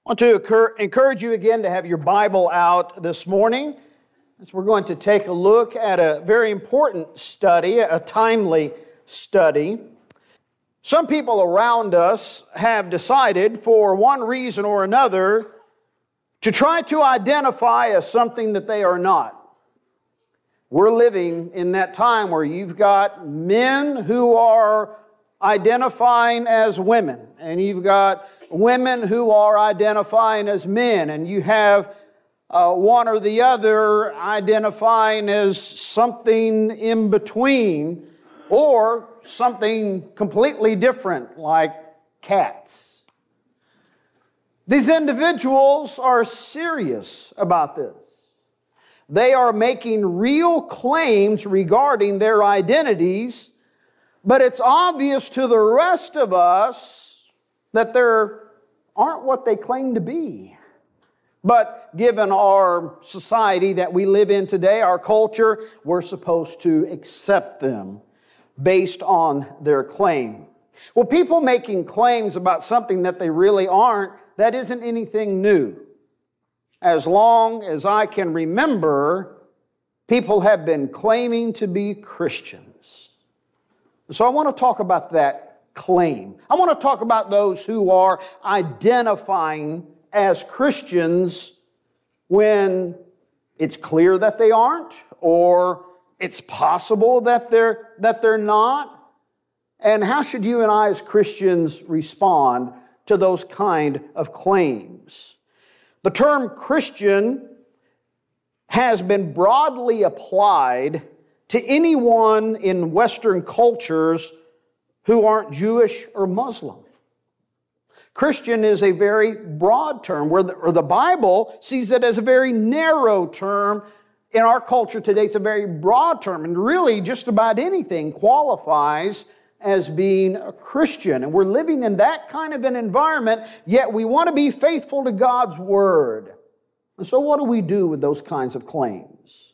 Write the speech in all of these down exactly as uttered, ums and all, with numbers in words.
I want to encourage you again to have your Bible out this morning, as we're going to take a look at a very important study, a timely study. Some people around us have decided, for one reason or another, to try to identify as something that they are not. We're living in that time where you've got men who are identifying as women, and you've got women who are identifying as men, and you have uh, one or the other identifying as something in between, or something completely different, like cats. These individuals are serious about this. They are making real claims regarding their identities, but it's obvious to the rest of us that they aren't what they claim to be. But given our society that we live in today, our culture, we're supposed to accept them based on their claim. Well, people making claims about something that they really aren't, that isn't anything new. As long as I can remember, people have been claiming to be Christians. So I want to talk about that claim. I want to talk about those who are identifying as Christians when it's clear that they aren't, or it's possible that they're, that they're not. And how should you and I as Christians respond to those kind of claims? The term Christian has been broadly applied to anyone in Western cultures who aren't Jewish or Muslim. Christian is a very broad term, where the, or the Bible sees it as a very narrow term. In our culture today, it's a very broad term, and really just about anything qualifies as being a Christian. And we're living in that kind of an environment, yet we want to be faithful to God's Word. And so what do we do with those kinds of claims?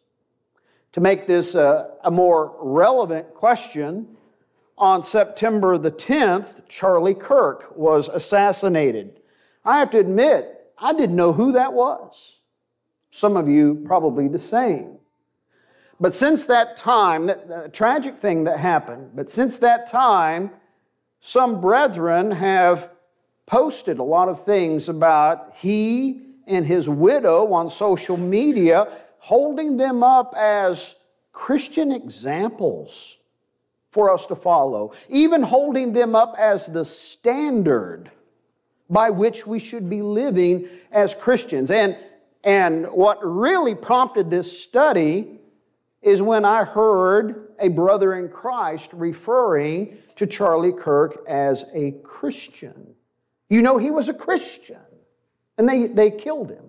To make this a, a more relevant question, on September the tenth, Charlie Kirk was assassinated. I have to admit, I didn't know who that was. Some of you probably the same. But since that time, that, the tragic thing that happened, but since that time, some brethren have posted a lot of things about he and his widow on social media, holding them up as Christian examples for us to follow, even holding them up as the standard by which we should be living as Christians. And, and what really prompted this study is when I heard a brother in Christ referring to Charlie Kirk as a Christian. You know, he was a Christian, and they, they killed him.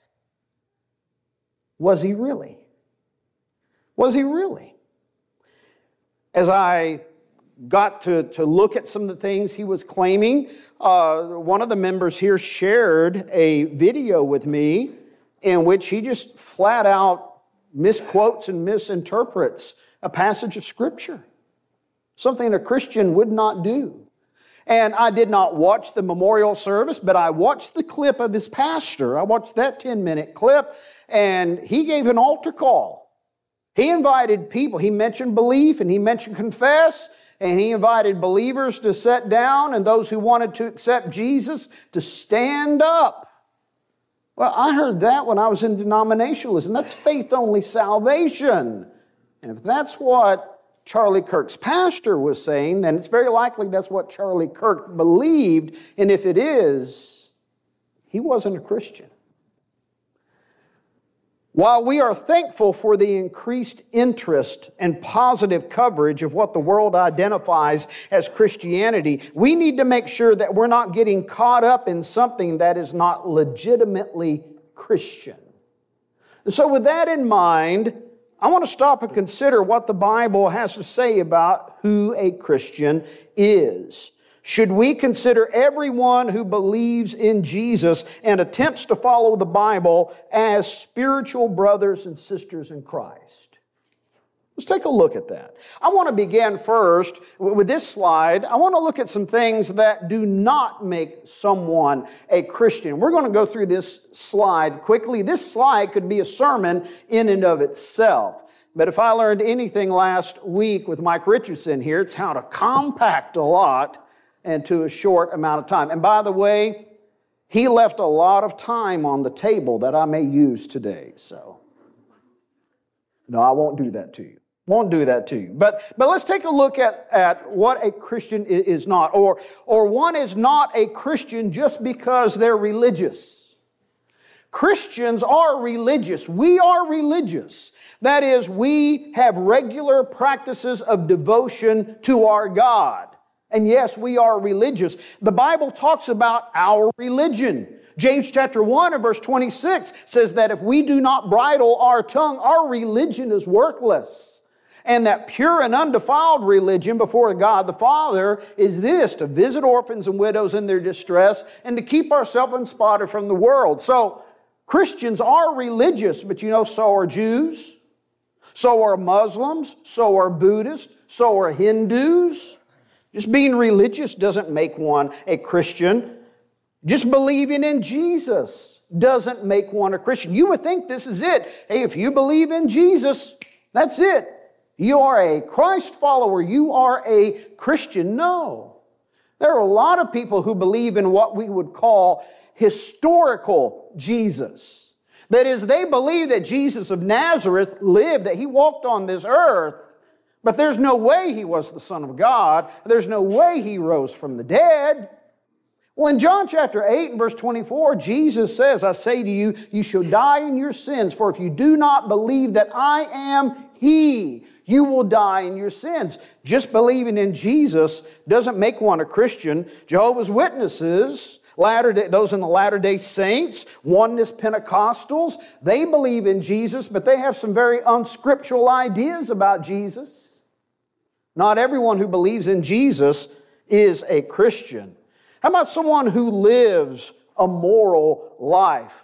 Was he really? Was he really? As I got to, to look at some of the things he was claiming, uh, one of the members here shared a video with me in which he just flat out misquotes and misinterprets a passage of Scripture. Something a Christian would not do. And I did not watch the memorial service, but I watched the clip of his pastor. I watched that ten-minute clip, and he gave an altar call. He invited people. He mentioned belief, and he mentioned confess, and he invited believers to sit down, and those who wanted to accept Jesus to stand up. Well, I heard that when I was in denominationalism. That's faith-only salvation. And if that's what Charlie Kirk's pastor was saying, then it's very likely that's what Charlie Kirk believed. And if it is, he wasn't a Christian. While we are thankful for the increased interest and positive coverage of what the world identifies as Christianity, we need to make sure that we're not getting caught up in something that is not legitimately Christian. And so with that in mind, I want to stop and consider what the Bible has to say about who a Christian is. Should we consider everyone who believes in Jesus and attempts to follow the Bible as spiritual brothers and sisters in Christ? Let's take a look at that. I want to begin first with this slide. I want to look at some things that do not make someone a Christian. We're going to go through this slide quickly. This slide could be a sermon in and of itself. But if I learned anything last week with Mike Richardson here, it's how to compact a lot into a short amount of time. And by the way, he left a lot of time on the table that I may use today. So, no, I won't do that to you. Won't do that to you. But, but let's take a look at, at what a Christian is not. Or, or one is not a Christian just because they're religious. Christians are religious. We are religious. That is, we have regular practices of devotion to our God. And yes, we are religious. The Bible talks about our religion. James chapter one and verse twenty-six says that if we do not bridle our tongue, our religion is worthless. And that pure and undefiled religion before God the Father is this, to visit orphans and widows in their distress and to keep ourselves unspotted from the world. So Christians are religious, but you know, so are Jews, so are Muslims, so are Buddhists, so are Hindus. Just being religious doesn't make one a Christian. Just believing in Jesus doesn't make one a Christian. You would think this is it. Hey, if you believe in Jesus, that's it. You are a Christ follower. You are a Christian. No. There are a lot of people who believe in what we would call historical Jesus. That is, they believe that Jesus of Nazareth lived, that He walked on this earth, but there's no way He was the Son of God. There's no way He rose from the dead. Well, in John chapter eight and verse twenty-four, Jesus says, I say to you, you shall die in your sins, for if you do not believe that I am He, you will die in your sins. Just believing in Jesus doesn't make one a Christian. Jehovah's Witnesses, Latter-day, those in the Latter-day Saints, Oneness Pentecostals, they believe in Jesus, but they have some very unscriptural ideas about Jesus. Not everyone who believes in Jesus is a Christian. How about someone who lives a moral life?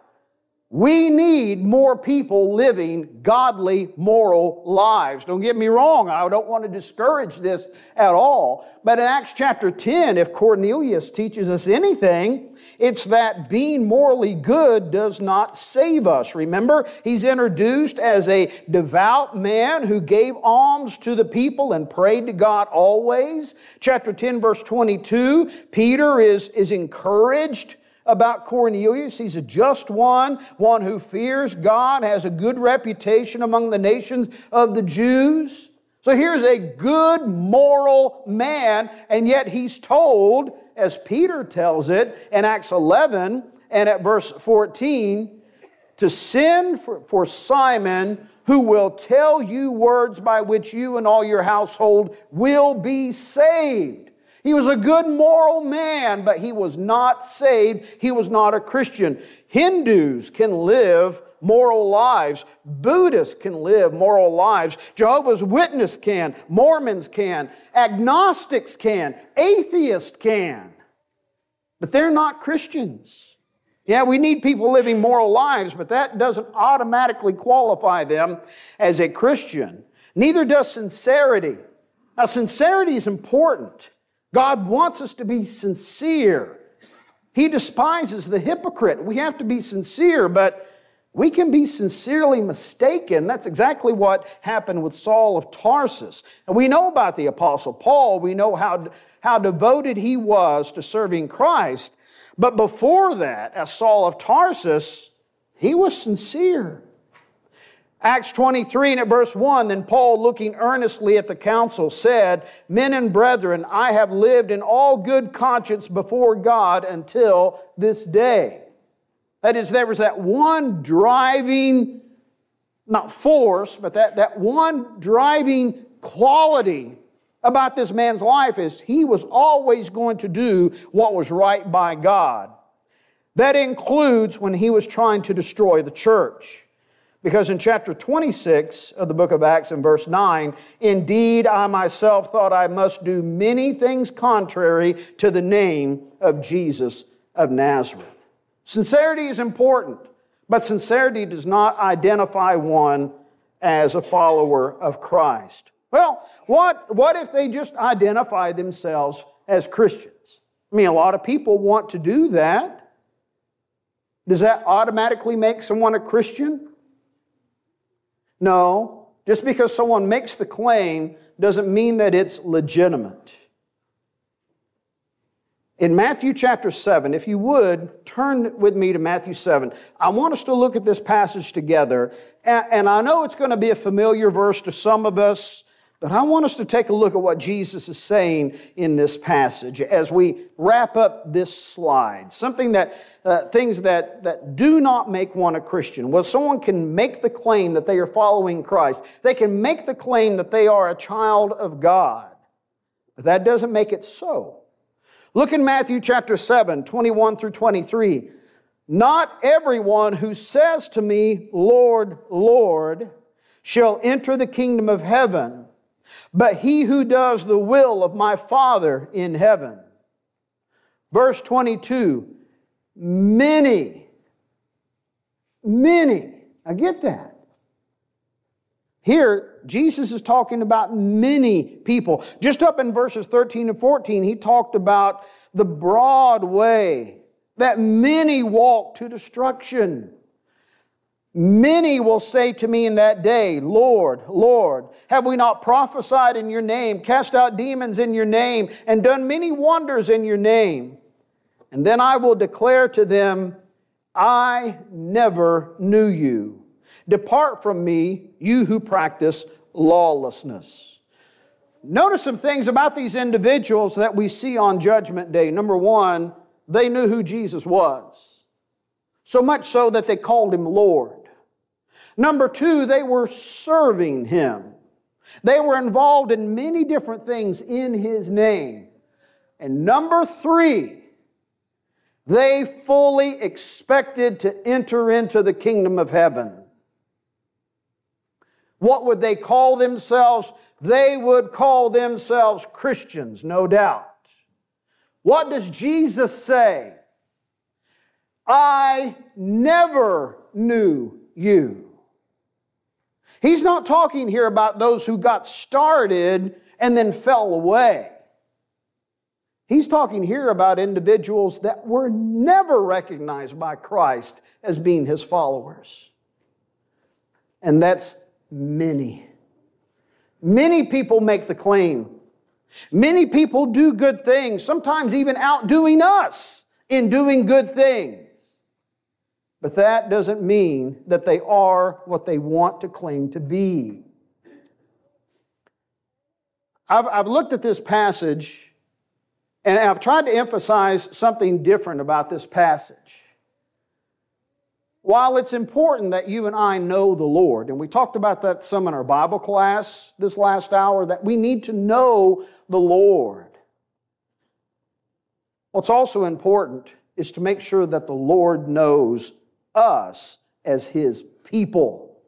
We need more people living godly, moral lives. Don't get me wrong, I don't want to discourage this at all. But in Acts chapter ten, if Cornelius teaches us anything, it's that being morally good does not save us. Remember, he's introduced as a devout man who gave alms to the people and prayed to God always. Chapter ten, verse twenty-two, Peter is, is encouraged about Cornelius. He's a just one, one who fears God, has a good reputation among the nations of the Jews. So here's a good moral man, and yet he's told, as Peter tells it in Acts eleven and at verse fourteen, to send for, for Simon, who will tell you words by which you and all your household will be saved. He was a good moral man, but he was not saved. He was not a Christian. Hindus can live moral lives. Buddhists can live moral lives. Jehovah's Witnesses can. Mormons can. Agnostics can. Atheists can. But they're not Christians. Yeah, we need people living moral lives, but that doesn't automatically qualify them as a Christian. Neither does sincerity. Now, sincerity is important. God wants us to be sincere. He despises the hypocrite. We have to be sincere, but we can be sincerely mistaken. That's exactly what happened with Saul of Tarsus. And we know about the Apostle Paul. We know how, how devoted he was to serving Christ. But before that, as Saul of Tarsus, he was sincere. Acts twenty-three and at verse one, then Paul, looking earnestly at the council, said, Men and brethren, I have lived in all good conscience before God until this day. That is, there was that one driving, not force, but that, that one driving quality about this man's life is he was always going to do what was right by God. That includes when he was trying to destroy the church. Because in chapter twenty-six of the book of Acts in verse nine, indeed I myself thought I must do many things contrary to the name of Jesus of Nazareth. Sincerity is important, but sincerity does not identify one as a follower of Christ. Well, what, what if they just identify themselves as Christians? I mean, a lot of people want to do that. Does that automatically make someone a Christian? No. Just because someone makes the claim doesn't mean that it's legitimate. In Matthew chapter seven, if you would, turn with me to Matthew seven. I want us to look at this passage together. And I know it's going to be a familiar verse to some of us, but I want us to take a look at what Jesus is saying in this passage as we wrap up this slide. Something that, uh, things that, that do not make one a Christian. Well, someone can make the claim that they are following Christ. They can make the claim that they are a child of God. But that doesn't make it so. Look in Matthew chapter seven, twenty-one through twenty-three. Not everyone who says to me, Lord, Lord, shall enter the kingdom of heaven, but he who does the will of my Father in heaven. Verse twenty-two, many, many, I get that. Here, Jesus is talking about many people. Just up in verses thirteen and fourteen, he talked about the broad way that many walk to destruction. Many will say to me in that day, Lord, Lord, have we not prophesied in your name, cast out demons in your name, and done many wonders in your name? And then I will declare to them, I never knew you. Depart from me, you who practice lawlessness. Notice some things about these individuals that we see on Judgment Day. Number one, they knew who Jesus was. So much so that they called Him Lord. Number two, they were serving Him. They were involved in many different things in His name. And number three, they fully expected to enter into the kingdom of heaven. What would they call themselves? They would call themselves Christians, no doubt. What does Jesus say? I never knew you. He's not talking here about those who got started and then fell away. He's talking here about individuals that were never recognized by Christ as being His followers. And that's many. Many people make the claim. Many people do good things, sometimes even outdoing us in doing good things. But that doesn't mean that they are what they want to claim to be. I've, I've looked at this passage and I've tried to emphasize something different about this passage. While it's important that you and I know the Lord, and we talked about that some in our Bible class this last hour, that we need to know the Lord. What's also important is to make sure that the Lord knows us as His people.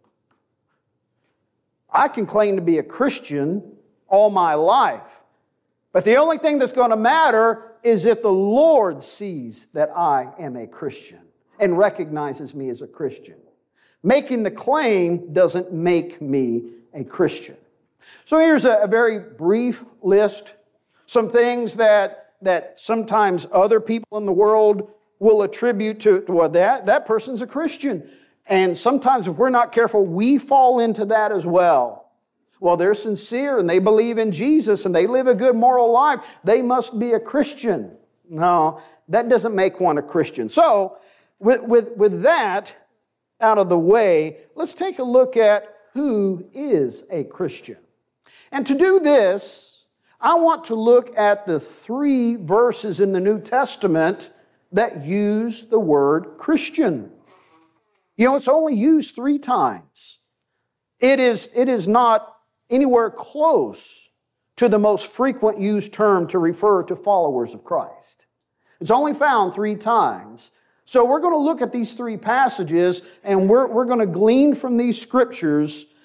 I can claim to be a Christian all my life, but the only thing that's going to matter is if the Lord sees that I am a Christian and recognizes me as a Christian. Making the claim doesn't make me a Christian. So here's a, a very brief list. Some things that, that sometimes other people in the world will attribute to, well, that, that person's a Christian. And sometimes if we're not careful, we fall into that as well. Well, they're sincere and they believe in Jesus and they live a good moral life. They must be a Christian. No, that doesn't make one a Christian. So, With, with, with that out of the way, let's take a look at who is a Christian. And to do this, I want to look at the three verses in the New Testament that use the word Christian. You know, it's only used three times. It is, it is not anywhere close to the most frequent used term to refer to followers of Christ. It's only found three times. So we're going to look at these three passages and we're, we're going to glean from these scriptures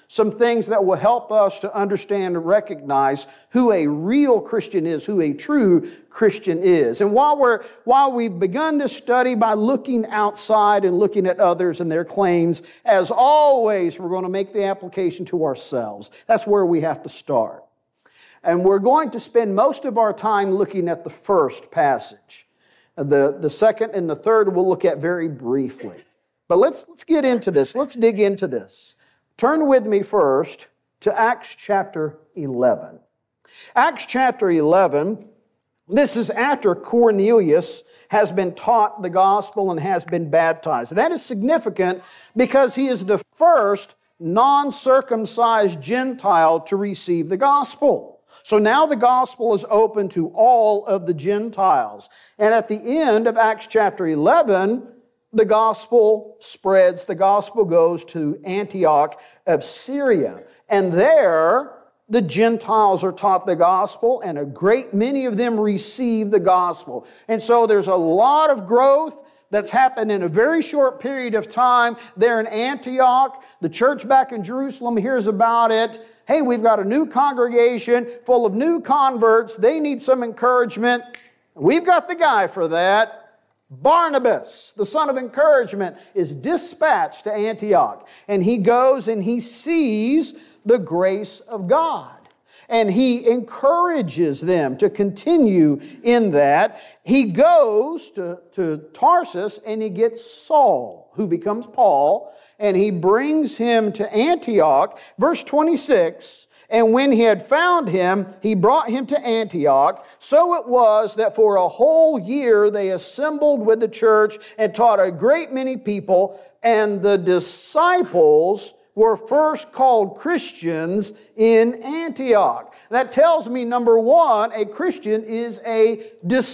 some things that will help us to understand and recognize who a real Christian is, who a true Christian is. And while we're while we've begun this study by looking outside and looking at others and their claims, as always, we're going to make the application to ourselves. That's where we have to start. And we're going to spend most of our time looking at the first passage. The, the second and the third we'll look at very briefly. But let's, let's get into this. Let's dig into this. Turn with me first to Acts chapter eleven. Acts chapter eleven, this is after Cornelius has been taught the gospel and has been baptized. That is significant because he is the first non-circumcised Gentile to receive the gospel. So now the gospel is open to all of the Gentiles. And at the end of Acts chapter eleven, the gospel spreads, the gospel goes to Antioch of Syria. And there, the Gentiles are taught the gospel, and a great many of them receive the gospel. And so there's a lot of growth that's happened in a very short period of time there in Antioch. The church back in Jerusalem hears about it. Hey, we've got a new congregation full of new converts. They need some encouragement. We've got the guy for that. Barnabas, the son of encouragement, is dispatched to Antioch. And he goes and he sees the grace of God. And he encourages them to continue in that. He goes to, to Tarsus and he gets Saul, who becomes Paul, and he brings him to Antioch. Verse twenty-six, and when he had found him, he brought him to Antioch. So it was that for a whole year they assembled with the church and taught a great many people, and the disciples were first called Christians in Antioch. That tells me, number one, a Christian is a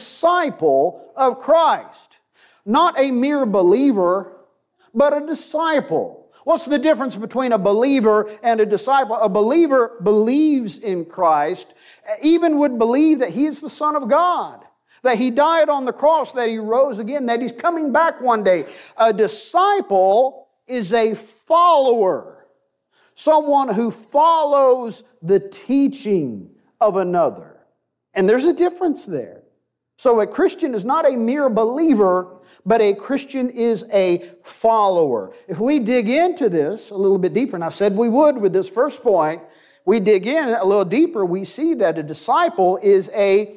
disciple of Christ. Not a mere believer, but a disciple. What's the difference between a believer and a disciple? A believer believes in Christ, even would believe that He is the Son of God, that He died on the cross, that He rose again, that He's coming back one day. A disciple is a follower, someone who follows the teaching of another. And there's a difference there. So a Christian is not a mere believer, but a Christian is a follower. If we dig into this a little bit deeper, and I said we would with this first point, we dig in a little deeper, we see that a disciple is a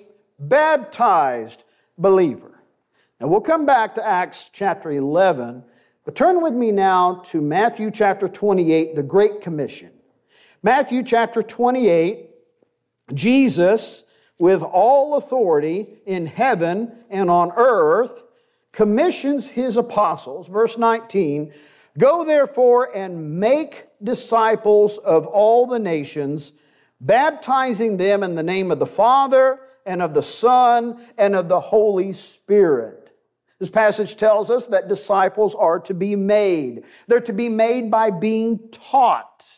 baptized believer. Now we'll come back to Acts chapter eleven, but turn with me now to Matthew chapter twenty-eight, the Great Commission. Matthew chapter twenty-eight, Jesus, with all authority in heaven and on earth, commissions His apostles. Verse nineteen, go therefore and make disciples of all the nations, baptizing them in the name of the Father and of the Son and of the Holy Spirit. This passage tells us that disciples are to be made. They're to be made by being taught.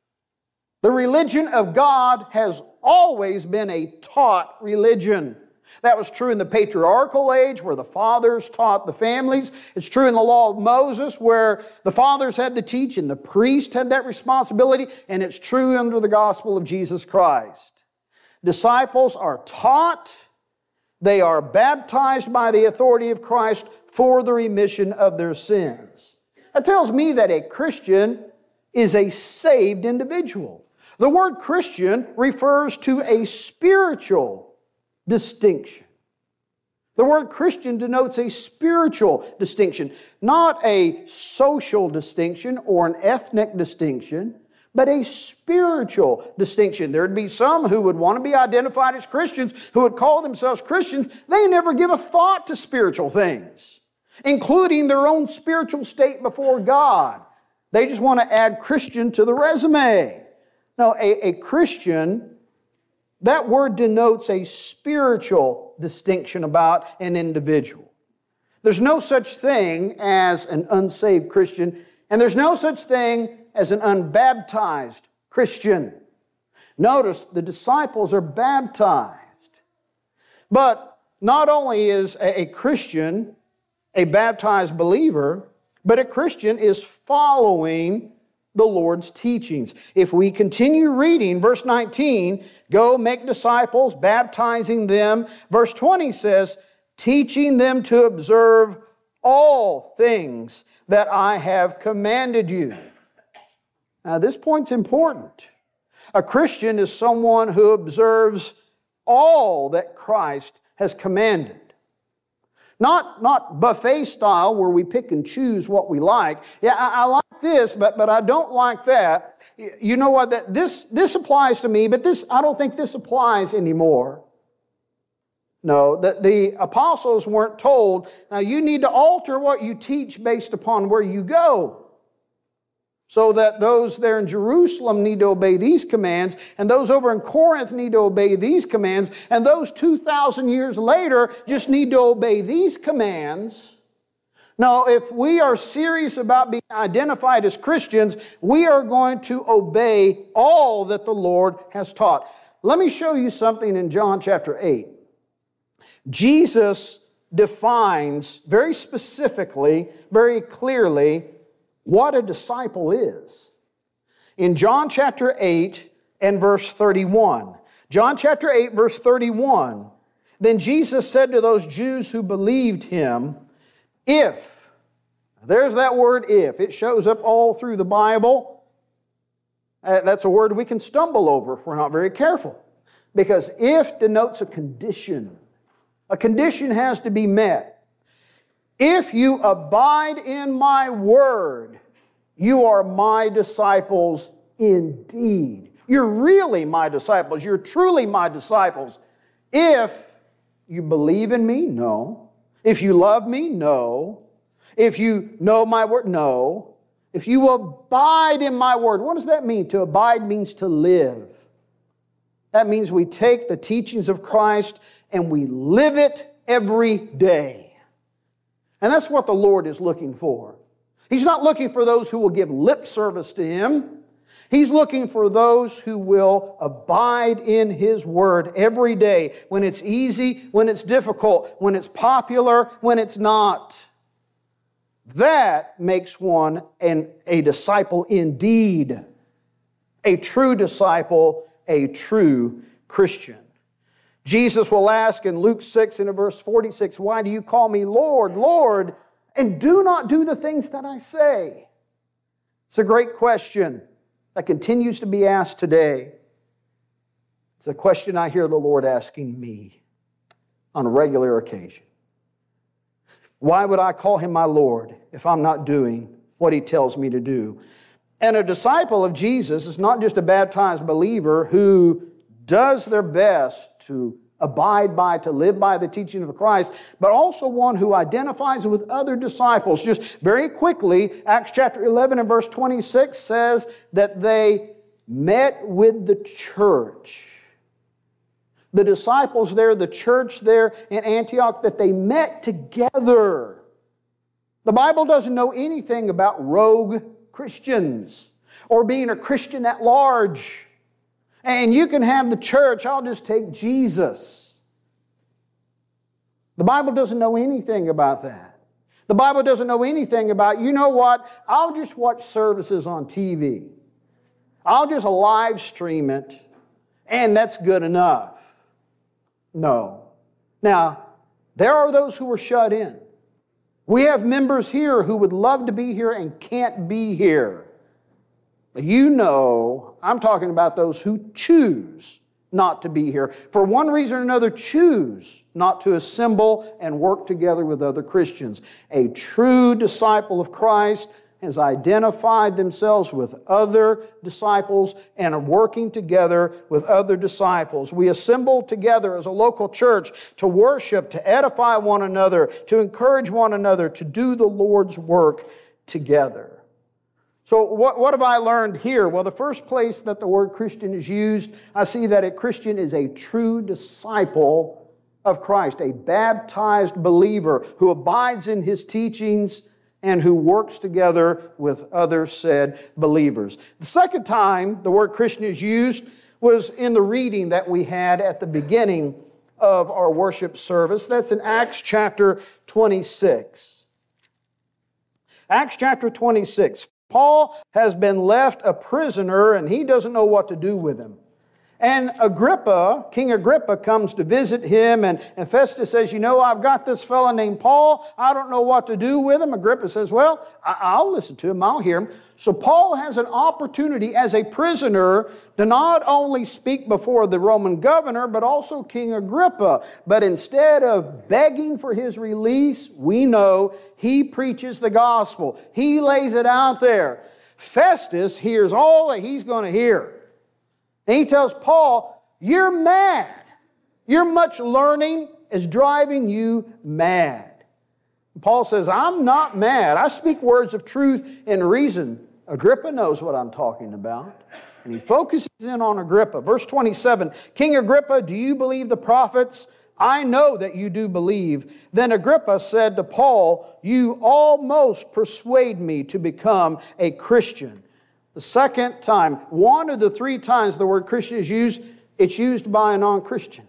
The religion of God has always been a taught religion. That was true in the patriarchal age where the fathers taught the families. It's true in the law of Moses where the fathers had to teach and the priest had that responsibility. And it's true under the gospel of Jesus Christ. Disciples are taught. They are baptized by the authority of Christ for the remission of their sins. That tells me that a Christian is a saved individual. The word Christian refers to a spiritual distinction. The word Christian denotes a spiritual distinction, not a social distinction or an ethnic distinction, but a spiritual distinction. There'd be some who would want to be identified as Christians, who would call themselves Christians. They never give a thought to spiritual things, including their own spiritual state before God. They just want to add Christian to the resume. No, a, a Christian, that word denotes a spiritual distinction about an individual. There's no such thing as an unsaved Christian, and there's no such thing as an unbaptized Christian. Notice the disciples are baptized. But not only is a, a Christian a baptized believer, but a Christian is following the Lord's teachings. If we continue reading, verse nineteen, go make disciples, baptizing them. Verse twenty says, teaching them to observe all things that I have commanded you. Now, this point's important. A Christian is someone who observes all that Christ has commanded. Not, not buffet style where we pick and choose what we like. Yeah, I, I like this, but, but I don't like that. You know what? That this, this applies to me, but this I don't think this applies anymore. No, the, the apostles weren't told, now you need to alter what you teach based upon where you go. So that those there in Jerusalem need to obey these commands, and those over in Corinth need to obey these commands, and those two thousand years later just need to obey these commands. No, if we are serious about being identified as Christians, we are going to obey all that the Lord has taught. Let me show you something in John chapter eight. Jesus defines very specifically, very clearly, what a disciple is. In John chapter eight and verse thirty-one. John chapter eight, verse thirty-one. Then Jesus said to those Jews who believed him, if, there's that word if, it shows up all through the Bible. Uh, that's a word we can stumble over if we're not very careful. Because if denotes a condition. A condition has to be met. If you abide in my word, you are my disciples indeed. You're really my disciples. You're truly my disciples. If you believe in me, no. If you love me, no. If you know my word, no. If you abide in my word, what does that mean? To abide means to live. That means we take the teachings of Christ and we live it every day. And that's what the Lord is looking for. He's not looking for those who will give lip service to Him. He's looking for those who will abide in His Word every day, when it's easy, when it's difficult, when it's popular, when it's not. That makes one an, a disciple indeed, a true disciple, a true Christian. Jesus will ask in Luke six and in verse forty-six, why do you call me Lord, Lord, and do not do the things that I say? It's a great question that continues to be asked today. It's a question I hear the Lord asking me on a regular occasion. Why would I call Him my Lord if I'm not doing what He tells me to do? And a disciple of Jesus is not just a baptized believer who does their best to abide by, to live by the teaching of Christ, but also one who identifies with other disciples. Just very quickly, Acts chapter eleven and verse twenty-six says that they met with the church. The disciples there, the church there in Antioch, that they met together. The Bible doesn't know anything about rogue Christians or being a Christian at large. And you can have the church, I'll just take Jesus. The Bible doesn't know anything about that. The Bible doesn't know anything about, you know what, I'll just watch services on T V. I'll just live stream it, and that's good enough. No. Now, there are those who are shut in. We have members here who would love to be here and can't be here. You know, I'm talking about those who choose not to be here. For one reason or another, choose not to assemble and work together with other Christians. A true disciple of Christ has identified themselves with other disciples and are working together with other disciples. We assemble together as a local church to worship, to edify one another, to encourage one another, to do the Lord's work together. So what, what have I learned here? Well, the first place that the word Christian is used, I see that a Christian is a true disciple of Christ, a baptized believer who abides in His teachings and who works together with other said believers. The second time the word Christian is used was in the reading that we had at the beginning of our worship service. That's in Acts chapter twenty-six. Acts chapter twenty-six. Paul has been left a prisoner and he doesn't know what to do with him. And Agrippa, King Agrippa, comes to visit him, and, and Festus says, you know, I've got this fellow named Paul. I don't know what to do with him. Agrippa says, well, I, I'll listen to him. I'll hear him. So Paul has an opportunity as a prisoner to not only speak before the Roman governor, but also King Agrippa. But instead of begging for his release, we know he preaches the gospel. He lays it out there. Festus hears all that he's going to hear. And he tells Paul, you're mad. Your much learning is driving you mad. And Paul says, I'm not mad. I speak words of truth and reason. Agrippa knows what I'm talking about. And he focuses in on Agrippa. Verse twenty-seven, King Agrippa, do you believe the prophets? I know that you do believe. Then Agrippa said to Paul, you almost persuade me to become a Christian. The second time, one of the three times the word Christian is used, it's used by a non-Christian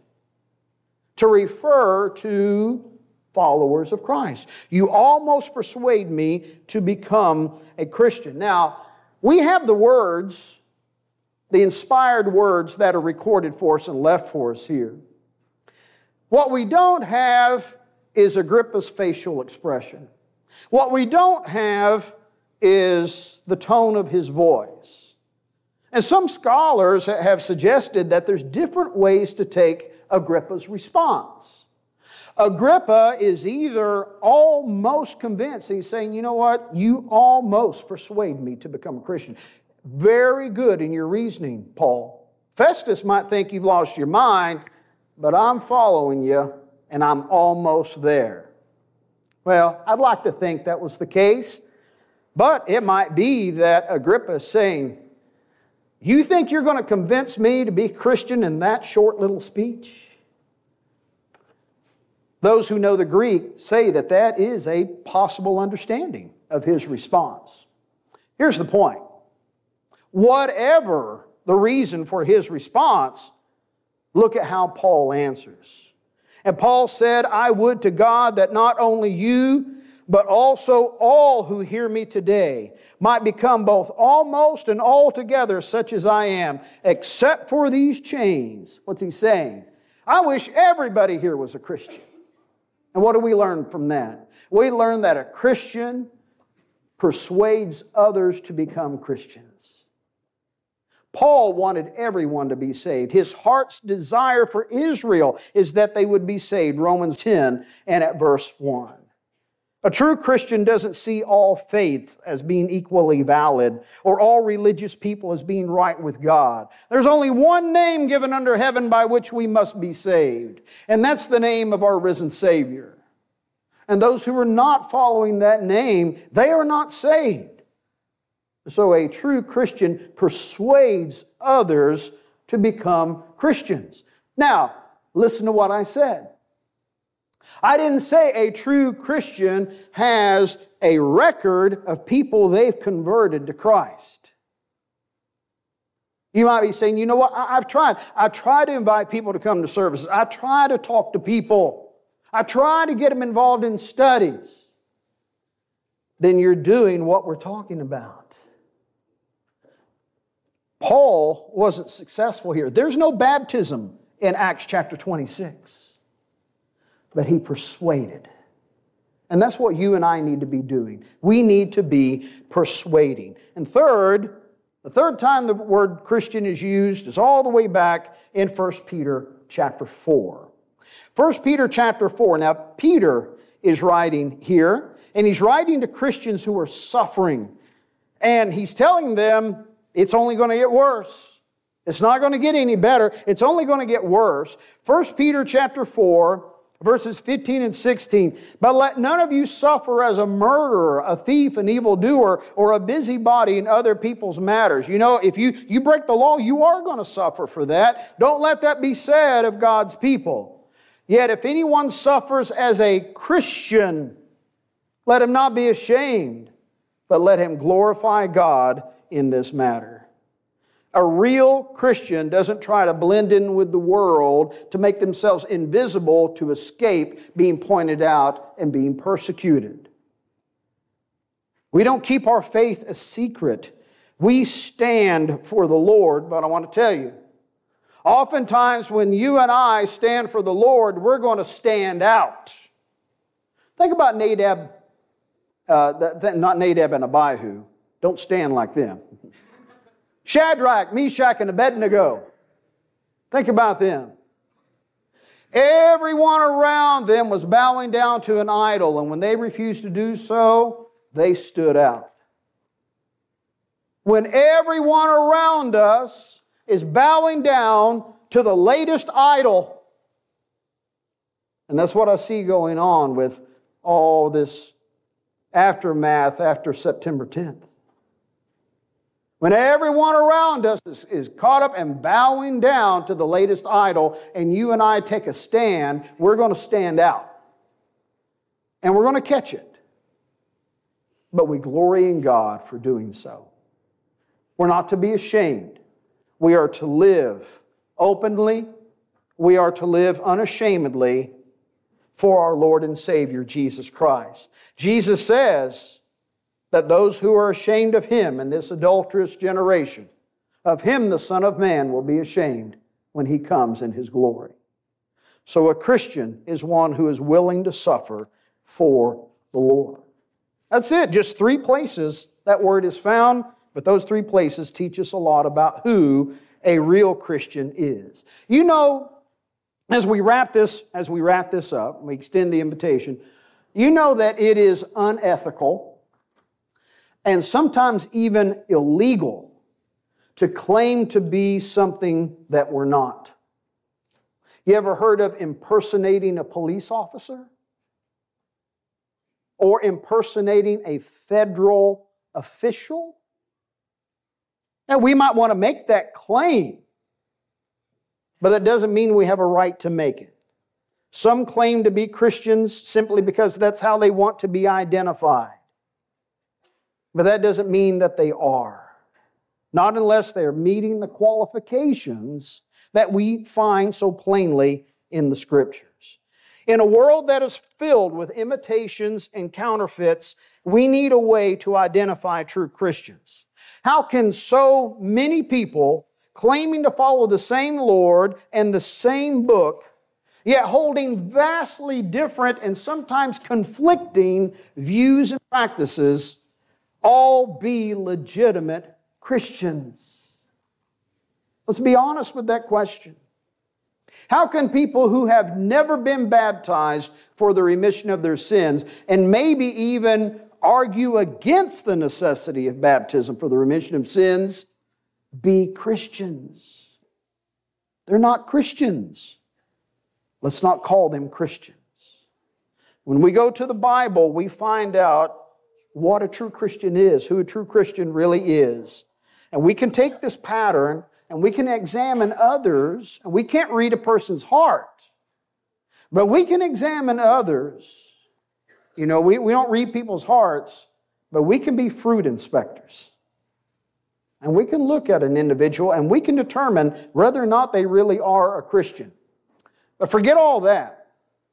to refer to followers of Christ. You almost persuade me to become a Christian. Now, we have the words, the inspired words that are recorded for us and left for us here. What we don't have is Agrippa's facial expression. What we don't have is the tone of his voice. And some scholars have suggested that there's different ways to take Agrippa's response. Agrippa is either almost convinced. He's saying, you know what? You almost persuade me to become a Christian. Very good in your reasoning, Paul. Festus might think you've lost your mind, but I'm following you, and I'm almost there. Well, I'd like to think that was the case. But it might be that Agrippa is saying, you think you're going to convince me to be Christian in that short little speech? Those who know the Greek say that that is a possible understanding of his response. Here's the point. Whatever the reason for his response, look at how Paul answers. And Paul said, I would to God that not only you, but also all who hear me today might become both almost and altogether such as I am, except for these chains. What's he saying? I wish everybody here was a Christian. And what do we learn from that? We learn that a Christian persuades others to become Christians. Paul wanted everyone to be saved. His heart's desire for Israel is that they would be saved. Romans ten and at verse one. A true Christian doesn't see all faiths as being equally valid or all religious people as being right with God. There's only one name given under heaven by which we must be saved, and that's the name of our risen Savior. And those who are not following that name, they are not saved. So a true Christian persuades others to become Christians. Now, listen to what I said. I didn't say a true Christian has a record of people they've converted to Christ. You might be saying, you know what, I've tried. I try to invite people to come to services. I try to talk to people. I try to get them involved in studies. Then you're doing what we're talking about. Paul wasn't successful here. There's no baptism in Acts chapter twenty-six. But he persuaded. And that's what you and I need to be doing. We need to be persuading. And third, the third time the word Christian is used is all the way back in First Peter chapter four. First Peter chapter four. Now, Peter is writing here, and he's writing to Christians who are suffering. And he's telling them it's only going to get worse. It's not going to get any better. It's only going to get worse. First Peter chapter four, verses fifteen and sixteen. But let none of you suffer as a murderer, a thief, an evildoer, or a busybody in other people's matters. You know, if you, you break the law, you are going to suffer for that. Don't let that be said of God's people. Yet if anyone suffers as a Christian, let him not be ashamed, but let him glorify God in this matter. A real Christian doesn't try to blend in with the world to make themselves invisible to escape being pointed out and being persecuted. We don't keep our faith a secret. We stand for the Lord, but I want to tell you, oftentimes when you and I stand for the Lord, we're going to stand out. Think about Nadab, uh, the, the, not Nadab and Abihu. Don't stand like them. Shadrach, Meshach, and Abednego. Think about them. Everyone around them was bowing down to an idol, and when they refused to do so, they stood out. When everyone around us is bowing down to the latest idol, and that's what I see going on with all this aftermath after September tenth. When everyone around us is, is caught up and bowing down to the latest idol, and you and I take a stand, we're going to stand out. And we're going to catch it. But we glory in God for doing so. We're not to be ashamed. We are to live openly. We are to live unashamedly for our Lord and Savior, Jesus Christ. Jesus says that those who are ashamed of Him in this adulterous generation, of Him the Son of Man will be ashamed when He comes in His glory. So a Christian is one who is willing to suffer for the Lord. That's it. Just three places that word is found, but those three places teach us a lot about who a real Christian is. You know, as we wrap this, as we wrap this up, we extend the invitation, you know that it is unethical and sometimes even illegal to claim to be something that we're not. You ever heard of impersonating a police officer? Or impersonating a federal official? Now, we might want to make that claim, but that doesn't mean we have a right to make it. Some claim to be Christians simply because that's how they want to be identified. But that doesn't mean that they are. Not unless they're meeting the qualifications that we find so plainly in the Scriptures. In a world that is filled with imitations and counterfeits, we need a way to identify true Christians. How can so many people claiming to follow the same Lord and the same book, yet holding vastly different and sometimes conflicting views and practices, all be legitimate Christians? Let's be honest with that question. How can people who have never been baptized for the remission of their sins, and maybe even argue against the necessity of baptism for the remission of sins, be Christians? They're not Christians. Let's not call them Christians. When we go to the Bible, we find out what a true Christian is, who a true Christian really is. And we can take this pattern and we can examine others, and we can't read a person's heart, but we can examine others. You know, we, we don't read people's hearts, but we can be fruit inspectors. And we can look at an individual and we can determine whether or not they really are a Christian. But forget all that.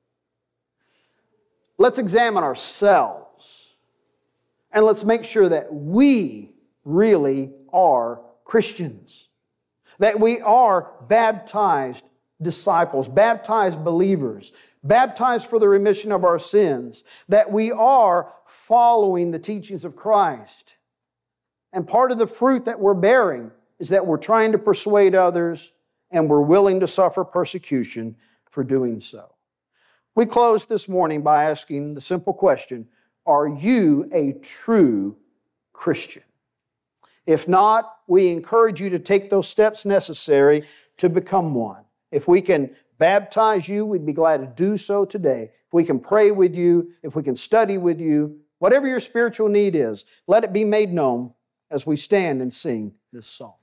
Let's examine ourselves. And let's make sure that we really are Christians. That we are baptized disciples, baptized believers, baptized for the remission of our sins. That we are following the teachings of Christ. And part of the fruit that we're bearing is that we're trying to persuade others and we're willing to suffer persecution for doing so. We close this morning by asking the simple question, are you a true Christian? If not, we encourage you to take those steps necessary to become one. If we can baptize you, we'd be glad to do so today. If we can pray with you, if we can study with you, whatever your spiritual need is, let it be made known as we stand and sing this song.